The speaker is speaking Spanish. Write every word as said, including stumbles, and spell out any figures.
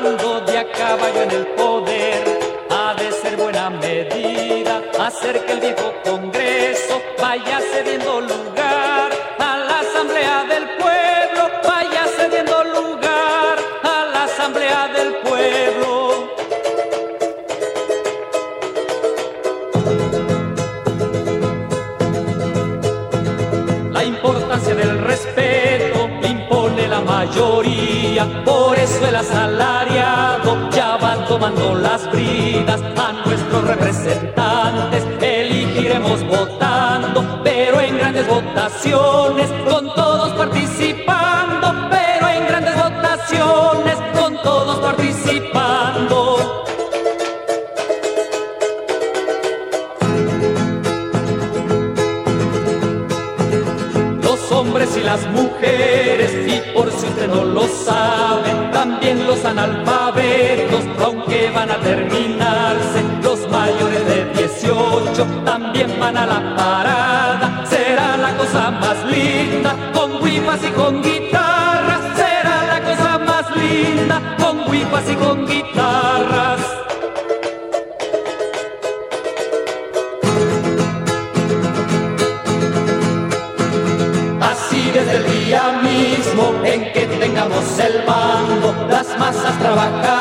mando de a caballo en el poder. Ha de ser buena medida hacer que el viejo Congreso vaya cediendo lugar a la Asamblea del Pueblo, vaya cediendo lugar a la Asamblea del Pueblo. La importancia del respeto impone la mayoría, por eso el asalariado ya va tomando las bridas. A nuestros representantes elegiremos votando, pero en grandes votaciones, con todos participando, pero en grandes votaciones, con todos participando. Los hombres y las mujeres, y por si usted no lo sabe, también los analfabetos, aunque van a terminarse, los mayores de dieciocho también van a la parada. Será la cosa más linda, con huipas y con guitarras, será la cosa más linda, con huipas y con guitarras. Desde el día mismo en que tengamos el mando, las masas trabajan